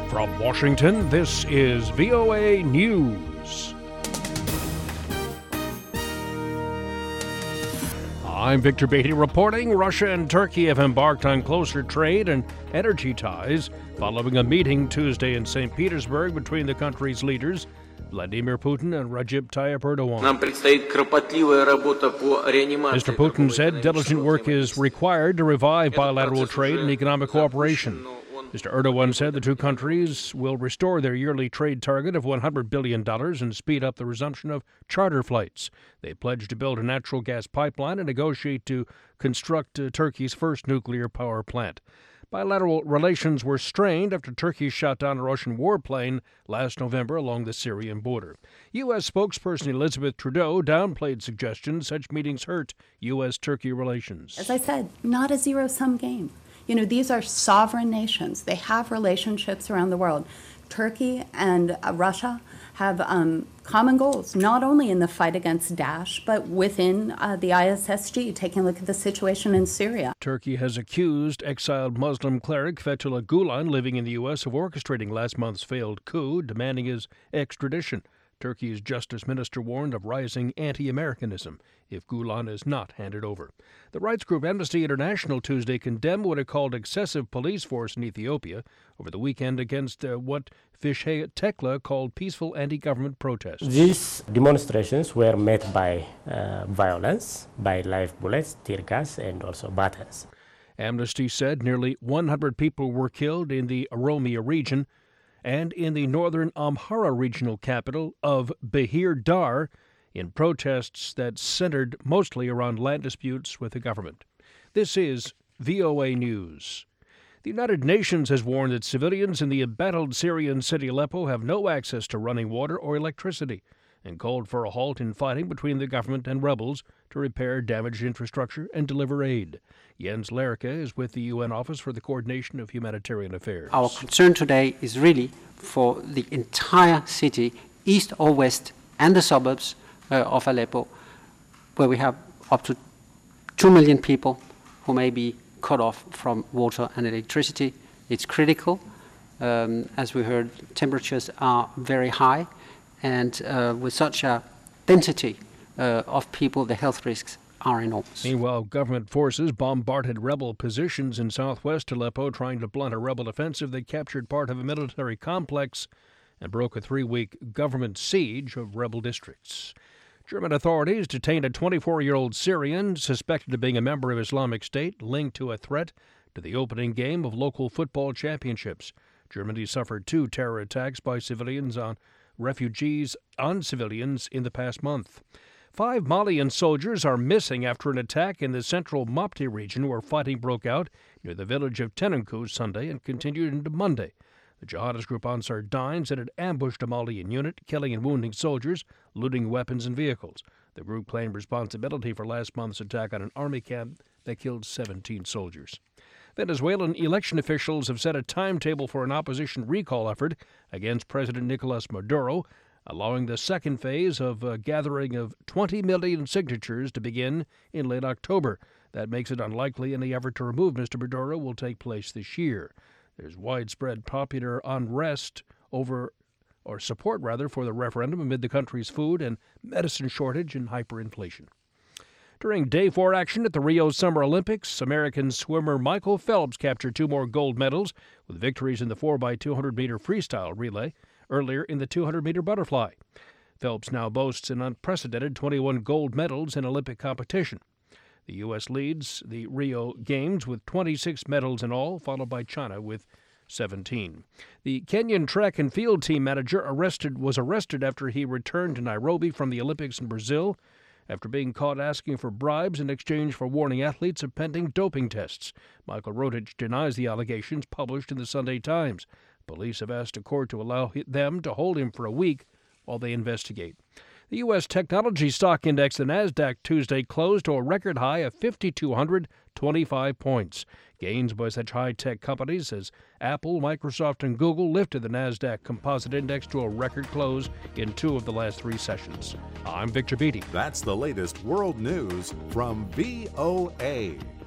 From Washington, this is VOA News. I'm Victor Beatty reporting. Russia and Turkey have embarked on closer trade and energy ties following a meeting Tuesday in St. Petersburg between the country's leaders, Vladimir Putin and Recep Tayyip Erdogan. Mr. Putin said diligent work is required to revive bilateral trade and economic cooperation. Mr. Erdogan said the two countries will restore their yearly trade target of $100 billion and speed up the resumption of charter flights. They pledged to build a natural gas pipeline and negotiate to construct Turkey's first nuclear power plant. Bilateral relations were strained after Turkey shot down a Russian warplane last November along the Syrian border. U.S. spokesperson Elizabeth Trudeau downplayed suggestions such meetings hurt U.S.-Turkey relations. As I said, not a zero-sum game. These are sovereign nations. They have relationships around the world. Turkey and Russia have common goals, not only in the fight against Daesh, but within the ISSG, taking a look at the situation in Syria. Turkey has accused exiled Muslim cleric Fethullah Gulen, living in the U.S., of orchestrating last month's failed coup, demanding his extradition. Turkey's justice minister warned of rising anti-Americanism if Gulen is not handed over. The rights group Amnesty International Tuesday condemned what it called excessive police force in Ethiopia over the weekend against what Fishé Tekle called peaceful anti-government protests. These demonstrations were met by violence, by live bullets, tear gas, and also batons. Amnesty said nearly 100 people were killed in the Oromia region and in the northern Amhara regional capital of Bahir Dar in protests that centered mostly around land disputes with the government. This is VOA News. The United Nations has warned that civilians in the embattled Syrian city Aleppo have no access to running water or electricity and called for a halt in fighting between the government and rebels to repair damaged infrastructure and deliver aid. Jens Lerke is with the UN Office for the Coordination of Humanitarian Affairs. Our concern today is really for the entire city, east or west, and the suburbs of Aleppo, where we have up to 2 million people who may be cut off from water and electricity. It's critical. As we heard, temperatures are very high, and with such a density of people, the health risks are enormous. Meanwhile, government forces bombarded rebel positions in southwest Aleppo, trying to blunt a rebel offensive that captured part of a military complex and broke a 3-week government siege of rebel districts. German authorities detained a 24-year-old Syrian suspected of being a member of Islamic State linked to a threat to the opening game of local football championships. Germany suffered 2 terror attacks by civilians on civilians in the past month. 5 Malian soldiers are missing after an attack in the central Mopti region where fighting broke out near the village of Tenankou Sunday and continued into Monday. The jihadist group Ansar Dine said it ambushed a Malian unit, killing and wounding soldiers, looting weapons and vehicles. The group claimed responsibility for last month's attack on an army camp that killed 17 soldiers. Venezuelan election officials have set a timetable for an opposition recall effort against President Nicolas Maduro, allowing the second phase of a gathering of 20 million signatures to begin in late October. That makes it unlikely any effort to remove Mr. Maduro will take place this year. There's widespread popular unrest for the referendum amid the country's food and medicine shortage and hyperinflation. During Day 4 action at the Rio Summer Olympics, American swimmer Michael Phelps captured 2 more gold medals with victories in the 4x200-meter freestyle relay earlier in the 200-meter butterfly. Phelps now boasts an unprecedented 21 gold medals in Olympic competition. The U.S. leads the Rio Games with 26 medals in all, followed by China with 17. The Kenyan track and field team manager was arrested after he returned to Nairobi from the Olympics in Brazil after being caught asking for bribes in exchange for warning athletes of pending doping tests. Michael Rotich denies the allegations published in the Sunday Times. Police have asked a court to allow them to hold him for a week while they investigate. The U.S. technology stock index, the Nasdaq, Tuesday closed to a record high of 5,225 points. Gains by such high-tech companies as Apple, Microsoft, and Google lifted the Nasdaq Composite Index to a record close in 2 of the last 3 sessions. I'm Victor Beatty. That's the latest world news from VOA.